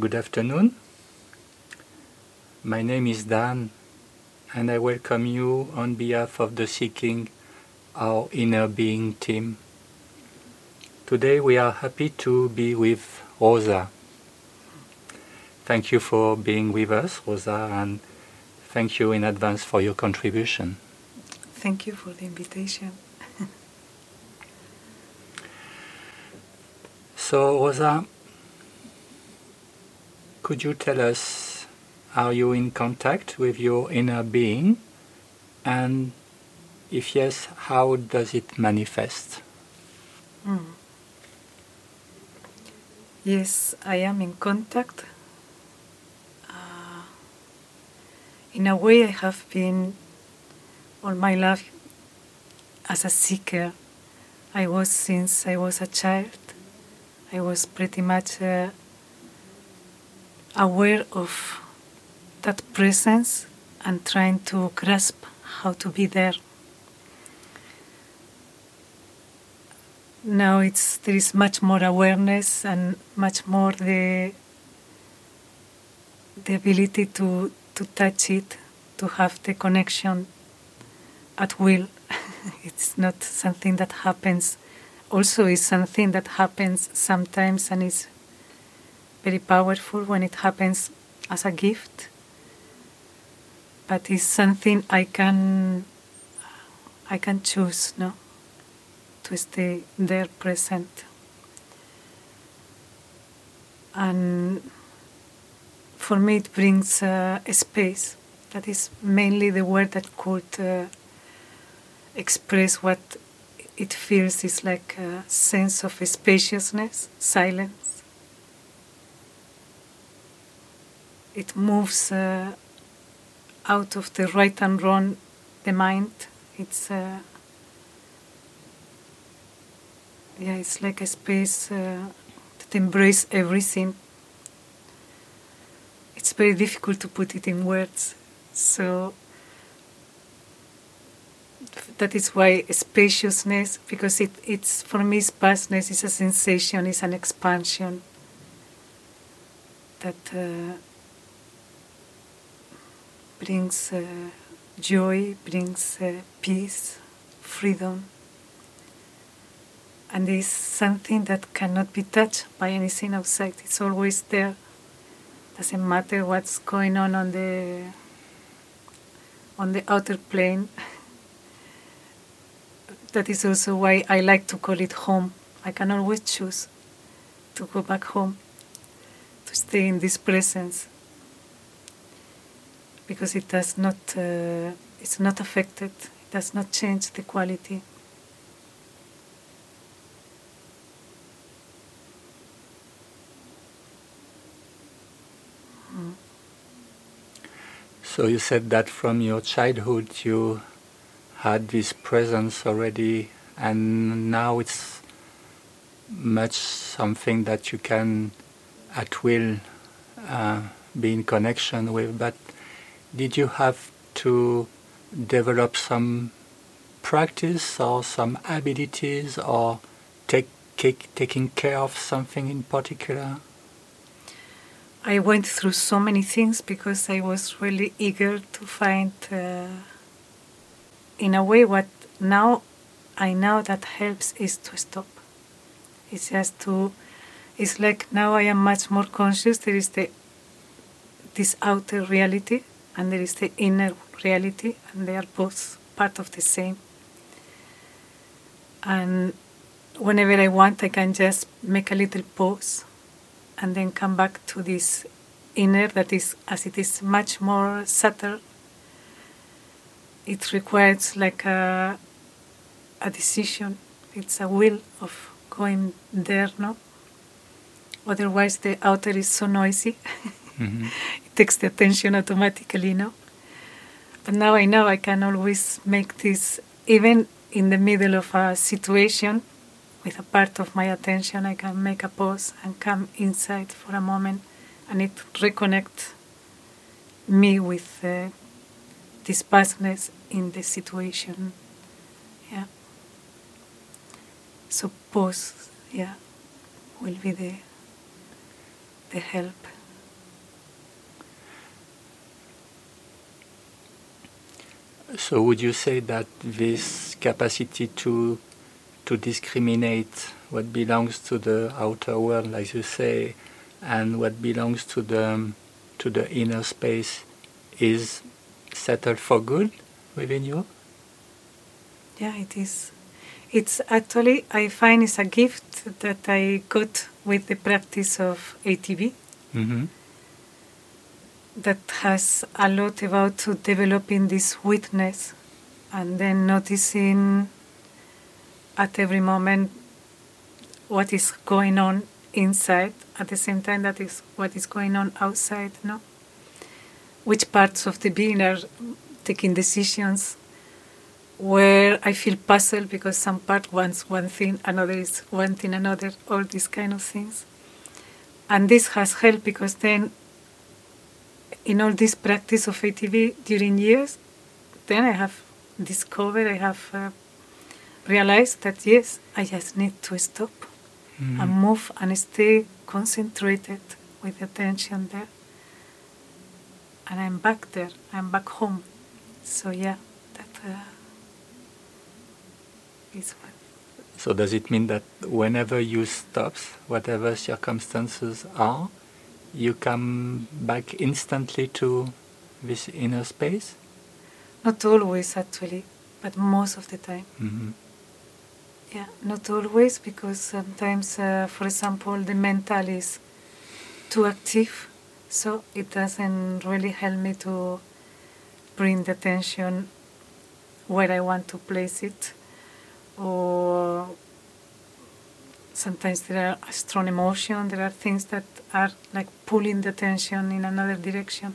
Good afternoon. My name is Dan, and I welcome you on behalf of the Seeking Our Inner Being team. Today we are happy to be with Rosa. Thank you for being with us, Rosa, and thank you in advance for your contribution. Thank you for the invitation. So, Rosa, could you tell us, are you in contact with your inner being? And if yes, how does it manifest? Yes, I am in contact. In a way, I have been all my life as a seeker. I was since I was a child. I was pretty much aware of that presence and trying to grasp how to be there. Now there is much more awareness and much more the ability to touch it, to have the connection at will. It's not something that happens. Also, it's something that happens sometimes and is very powerful when it happens as a gift. But it's something I can choose, no, to stay there present. And for me, it brings a space. That is mainly the word that could express what it feels. Is like a sense of spaciousness, silence. It moves out of the right and wrong, the mind. It's like a space that embraces everything. It's very difficult to put it in words. So that is why spaciousness, because it's for me, vastness is a sensation, it's an expansion that brings joy, brings peace, freedom. And is something that cannot be touched by anything outside. It's always there. Doesn't matter what's going on the outer plane. That is also why I like to call it home. I can always choose to go back home, to stay in this presence, because it does not. It's not affected. It does not change the quality. So you said that from your childhood you had this presence already, and now it's much something that you can at will be in connection with. But did you have to develop some practice or some abilities or taking care of something in particular? I went through so many things because I was really eager to find, in a way, what now I know that helps is to stop. It's just it's like now I am much more conscious. There is this outer reality and there is the inner reality, and they are both part of the same. And whenever I want, I can just make a little pause and then come back to this inner that is, as it is much more subtle. It requires like a decision. It's a will of going there, no? Otherwise the outer is so noisy. Mm-hmm. It takes the attention automatically, no? But now I know I can always make this, even in the middle of a situation, with a part of my attention, I can make a pause and come inside for a moment, and it reconnects me with this vastness in the situation. Yeah. So pause, yeah, will be the help. So would you say that this capacity to discriminate what belongs to the outer world, as you say, and what belongs to the inner space is settled for good within you? Yeah, it is. It's actually, I find it's a gift that I got with the practice of ATV. Mm-hmm. That has a lot about to developing this witness and then noticing at every moment what is going on inside at the same time that is what is going on outside, no? Which parts of the being are taking decisions where I feel puzzled because some part wants one thing, another is wanting another, all these kind of things. And this has helped because then in all this practice of ATV during years, then I have discovered, I have realized that yes, I just need to stop and move and stay concentrated with attention there. And I'm back there, I'm back home. So yeah, that is what. So does it mean that whenever you stop, whatever circumstances are, you come back instantly to this inner space? Not always, actually, but most of the time. Mm-hmm. Yeah, not always, because sometimes, for example, the mental is too active, so it doesn't really help me to bring the attention where I want to place it. Or sometimes there are strong emotions, there are things that are like pulling the attention in another direction.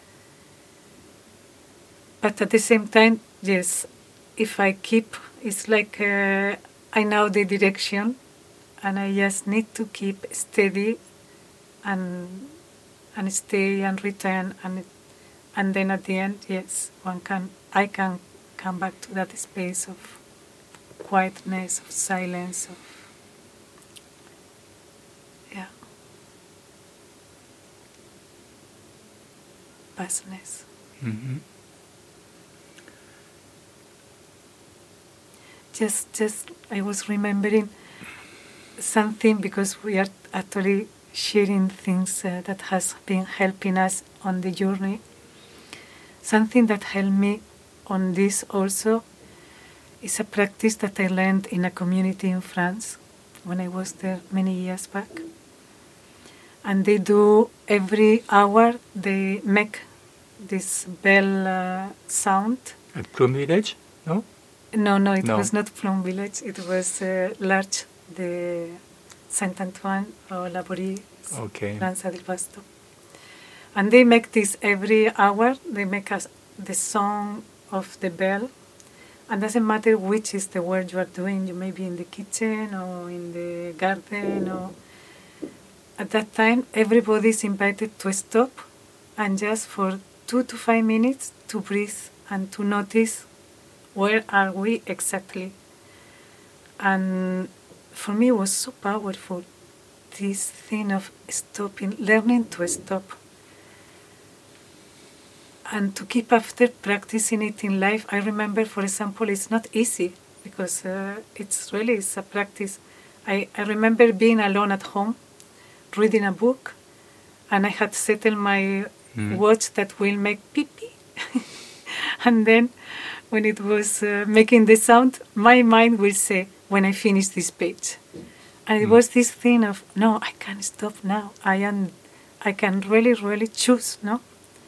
But at the same time, yes, if I keep, it's like I know the direction and I just need to keep steady and stay and return and then at the end, yes, I can come back to that space of quietness, of silence, of vastness. Mm-hmm. Just I was remembering something because we are actually sharing things that has been helping us on the journey. Something that helped me on this also is a practice that I learned in a community in France when I was there many years back. And they do every hour, they make this bell sound. At Plum Village? No? No, it was not Plum Village. It was L'Arche de Saint-Antoine or Laborie, Lanza del Basto. And they make this every hour. They make us the song of the bell. And doesn't matter which is the work you are doing. You may be in the kitchen or in the garden. Or at that time, everybody is invited to stop and just for 2 to 5 minutes to breathe and to notice where are we exactly. And for me, it was so powerful, this thing of stopping, learning to stop. And to keep after practicing it in life, I remember, for example, it's not easy because it's a practice. I remember being alone at home, reading a book, and I had settled my watch that will make pee-pee. And then when it was making the sound, my mind will say, when I finish this page. And it was this thing of, no, I can't stop now. I can really, really choose, no?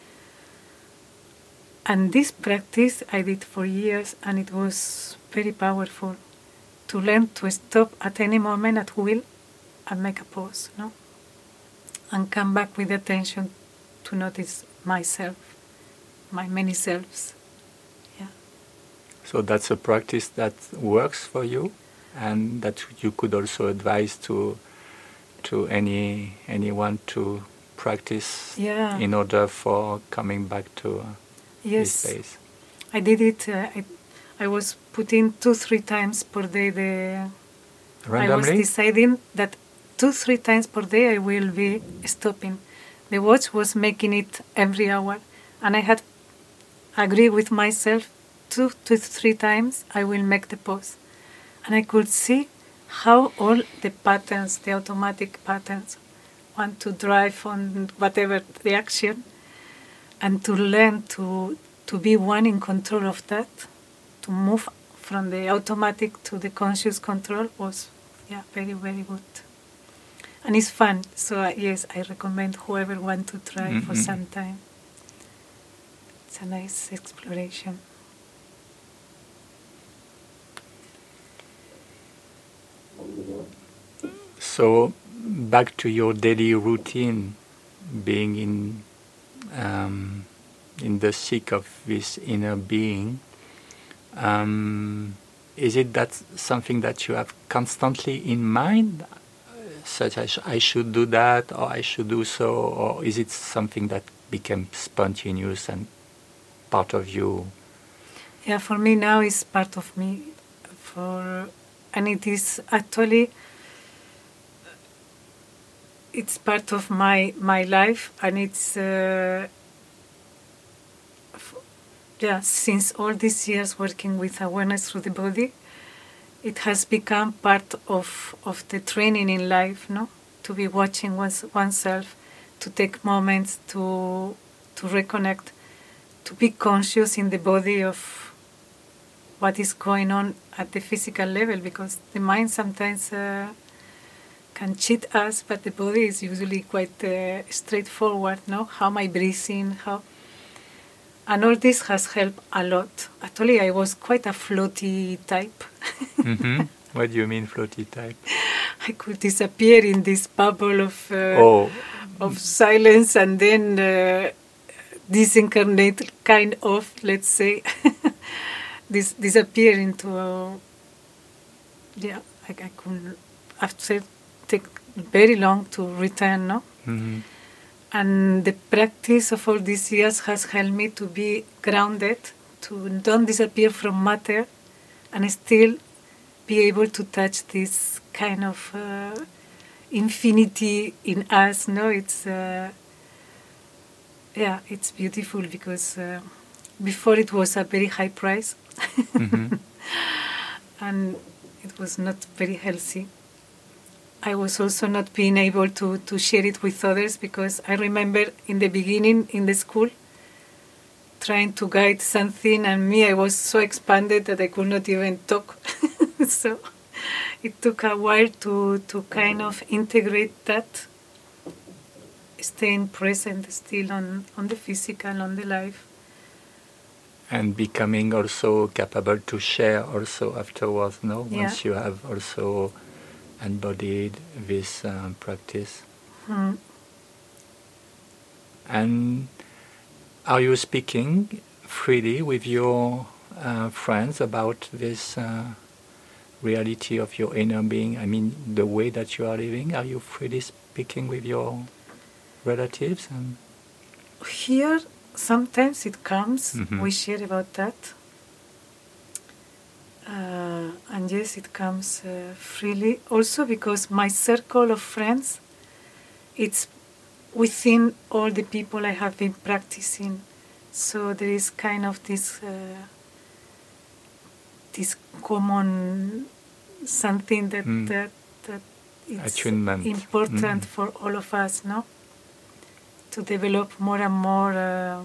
And this practice I did for years, and it was very powerful to learn to stop at any moment at will and make a pause, no? And come back with attention to notice myself, my many selves. Yeah. So that's a practice that works for you, and that you could also advise to anyone to practice in order for coming back to this space. I did it. I was putting 2-3 times per day. Randomly? I was deciding that 2-3 times per day I will be stopping. The watch was making it every hour, and I had agreed with myself 2 to 3 times, I will make the pose. And I could see how all the patterns, the automatic patterns, want to drive on whatever the action, and to learn to be one in control of that, to move from the automatic to the conscious control was, very, very good. And it's fun. So, yes, I recommend whoever want to try for some time. It's a nice exploration. So, back to your daily routine, being in the seek of this inner being. Is it that something that you have constantly in mind, such as I should do that or I should do so, or is it something that became spontaneous and part of you? Yeah, for me now it's part of me, and it is actually it's part of my life, and it's since all these years working with awareness through the body, it has become part of the training in life, no? To be watching oneself, to take moments to reconnect, to be conscious in the body of what is going on at the physical level, because the mind sometimes can cheat us, but the body is usually quite straightforward, no? How am I breathing? And all this has helped a lot. Actually, I was quite a floaty type. Mm-hmm. What do you mean, floaty type? I could disappear in this bubble of silence, and then disincarnate, kind of, let's say, disappear into I could after take very long to return, no? Mm-hmm. And the practice of all these years has helped me to be grounded, to don't disappear from matter, and still be able to touch this kind of infinity in us. No, it's it's beautiful, because before it was a very high price, Mm-hmm. and it was not very healthy. I was also not being able to share it with others, because I remember in the beginning in the school trying to guide something, and I was so expanded that I could not even talk. So it took a while to kind of integrate that, staying present still on the physical, on the life. And becoming also capable to share also afterwards, no? Yeah. Once you have also embodied this practice. Mm. And are you speaking freely with your friends about this reality of your inner being? I mean, the way that you are living, are you freely speaking with your relatives? And Here, sometimes it comes, Mhm. we share about that. And yes, it comes freely. Also because my circle of friends, it's within all the people I have been practicing. So there is kind of this common something that it's Attunement. important for all of us, no? To develop more and more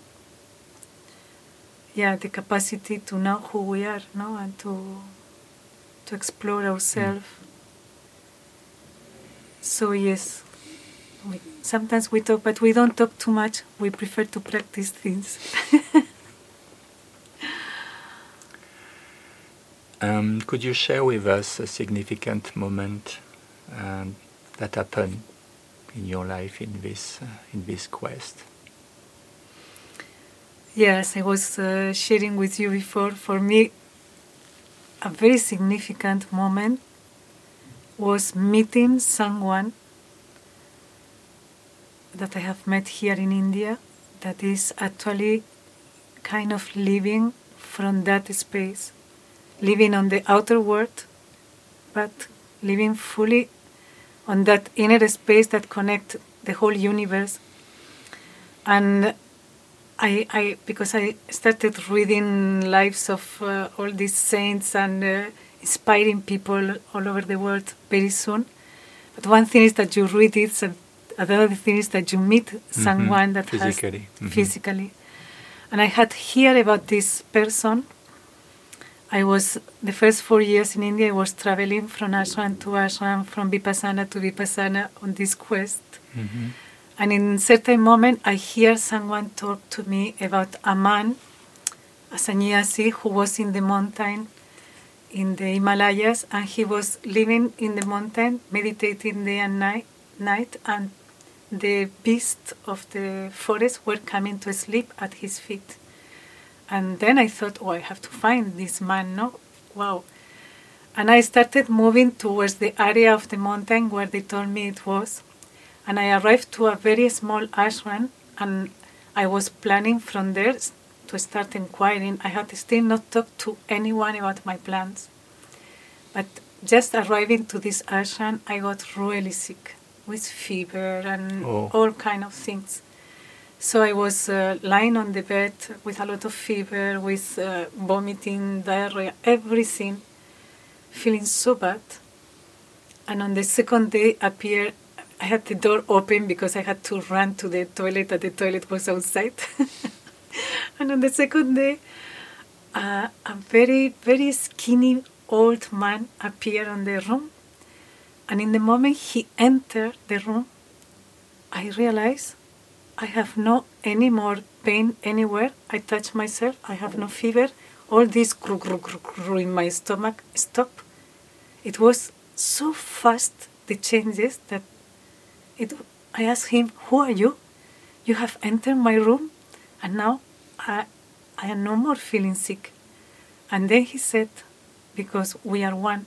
the capacity to know who we are, no? And to explore ourselves. So yes, sometimes we talk, but we don't talk too much. We prefer to practice things. Could you share with us a significant moment that happened in your life in this quest? Yes, I was sharing with you before. For me, a very significant moment was meeting someone that I have met here in India that is actually kind of living from that space, living on the outer world, but living fully on that inner space that connects the whole universe. And because I started reading lives of all these saints and inspiring people all over the world very soon. But one thing is that you read it, and another thing is that you meet someone that physically. has physically. And I had heard about this person. I was, the first 4 years in India, I was traveling from ashram to ashram, from Vipassana to Vipassana on this quest. And in a certain moment, I hear someone talk to me about a man, a sannyasi, who was in the mountain, in the Himalayas, and he was living in the mountain, meditating day and night, and the beasts of the forest were coming to sleep at his feet. And then I thought, oh, I have to find this man, no? Wow. And I started moving towards the area of the mountain where they told me it was. And I arrived to a very small ashram, and I was planning from there to start inquiring. I had still not talked to anyone about my plans. But just arriving to this ashram, I got really sick with fever and all kind of things. So I was lying on the bed with a lot of fever, with vomiting, diarrhea, everything, feeling so bad. And on the second day I had the door open because I had to run to the toilet, and the toilet was outside. And on the second day, a very, very skinny old man appeared in the room. And in the moment he entered the room, I realized I have no any more pain anywhere. I touch myself, I have no fever. All this in my stomach stopped. It was so fast, the changes, that I asked him, who are you? You have entered my room, and now I am no more feeling sick. And then he said, because we are one.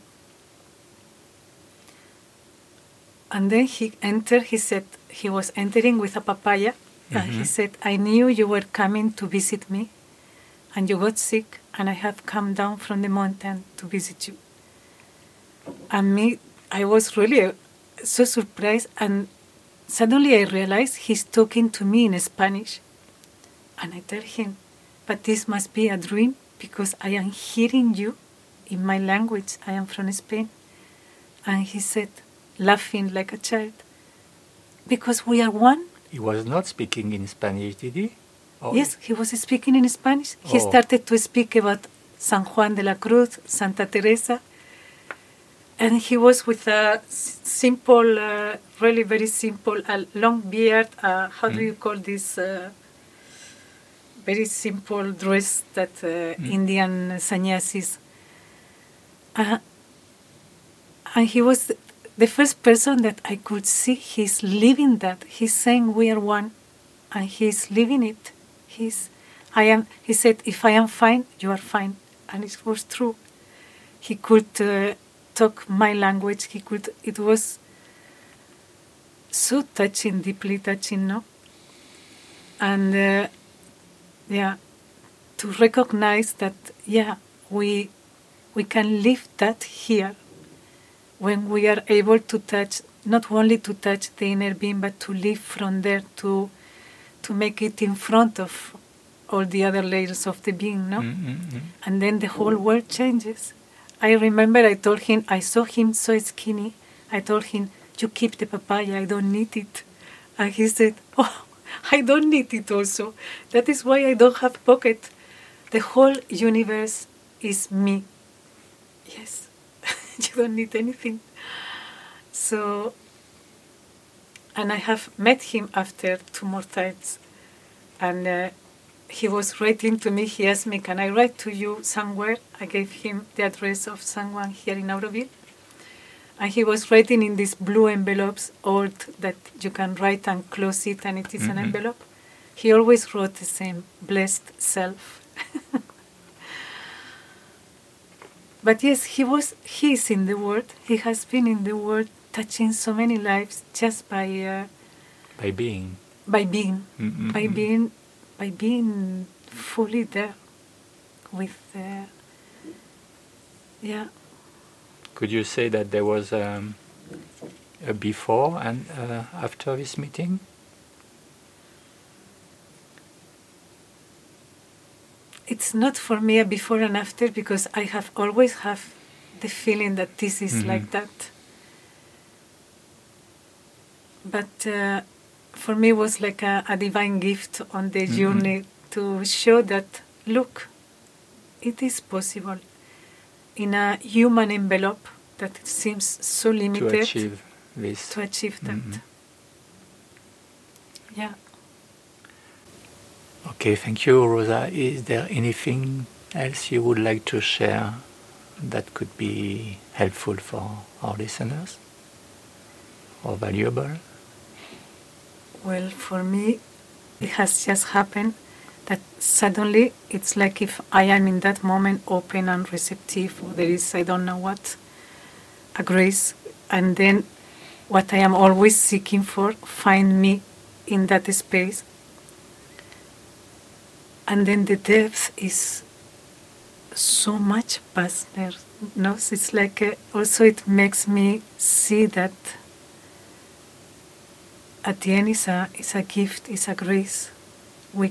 And then he entered, he said, he was entering with a papaya, and he said, I knew you were coming to visit me, and you got sick, and I have come down from the mountain to visit you. And I was really so surprised, and suddenly I realized he's talking to me in Spanish. And I tell him, but this must be a dream, because I am hearing you in my language. I am from Spain. And he said, laughing like a child, because we are one. He was not speaking in Spanish, did he? Yes, he was speaking in Spanish. He started to speak about San Juan de la Cruz, Santa Teresa. And he was with a simple, really very simple, a long beard. How do you call this? Very simple dress that Indian sannyasis. And he was the first person that I could see. He's living that. He's saying we are one, and he's living it. He said, if I am fine, you are fine. And it was true. He could talk my language. It was so touching, deeply touching, no? And to recognize that, we can live that here when we are able to touch, not only to touch the inner being, but to live from there, to make it in front of all the other layers of the being, no? And then the whole world changes. I remember I told him, I saw him so skinny, I told him, you keep the papaya, I don't need it. And he said, oh, I don't need it also. That is why I don't have pocket. The whole universe is me. Yes, you don't need anything. So, and I have met him after 2 more times. And he was writing to me. He asked me, can I write to you somewhere? I gave him the address of someone here in Auroville. And he was writing in these blue envelopes, old, that you can write and close it, and it is an envelope. He always wrote the same, blessed self. But yes, he is in the world. He has been in the world, touching so many lives just by being. By being fully there with, Could you say that there was a before and after this meeting? it's not for me a before and after, because I have always have the feeling that this is like that. But for me, it was like a divine gift on the journey to show that, look, it is possible in a human envelope that seems so limited to achieve this. To achieve that. Yeah. Okay, thank you, Rosa. Is there anything else you would like to share that could be helpful for our listeners or valuable? Well, for me, it has just happened that suddenly it's like if I am in that moment open and receptive, or there is, I don't know what, a grace, and then what I am always seeking for find me in that space. And then the depth is so much vastness. No? It's like also it makes me see that at the end is a gift, is a grace. We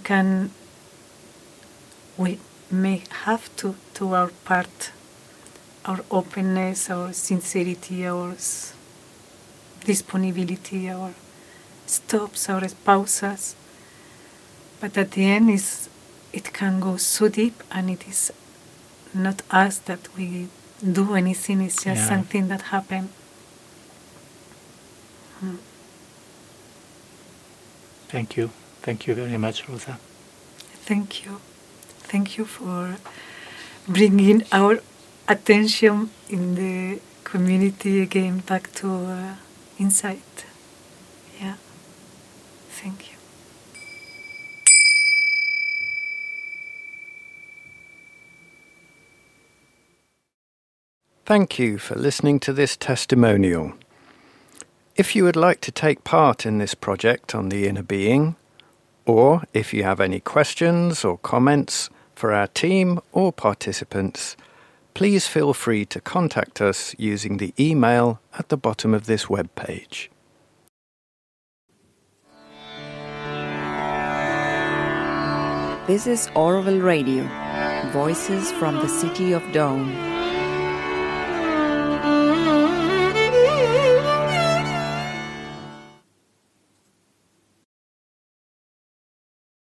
may have to our part, our openness, our sincerity, our disponibility, our stops, our pauses. But at the end it can go so deep, and it is not us that we do anything, it's just something that happened. Thank you. Thank you very much, Rosa. Thank you. Thank you for bringing our attention in the community again back to insight. Yeah. Thank you. Thank you for listening to this testimonial. If you would like to take part in this project on the inner being, or if you have any questions or comments for our team or participants, please feel free to contact us using the email at the bottom of this webpage. This is Orville Radio, Voices from the City of Dawn.